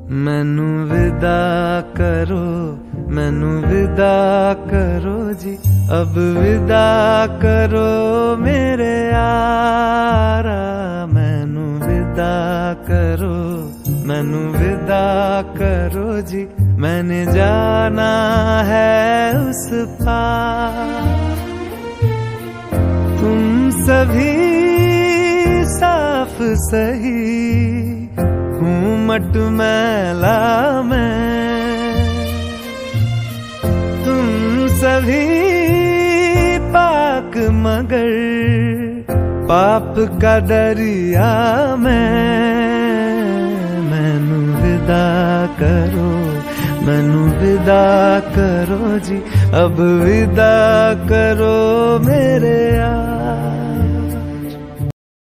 मैनू विदा करो, मैनू विदा करो जी, अब विदा करो मेरे यारा। मैनू विदा करो, मैनू विदा करो जी, मैंने जाना है उस पार। तुम सभी साफ सही हूँ मटमैला मैं, तुम सभी पाक मगर पाप का दरिया मैं। मैनू विदा करो, मैनू विदा करो जी, अब विदा करो मेरे यार।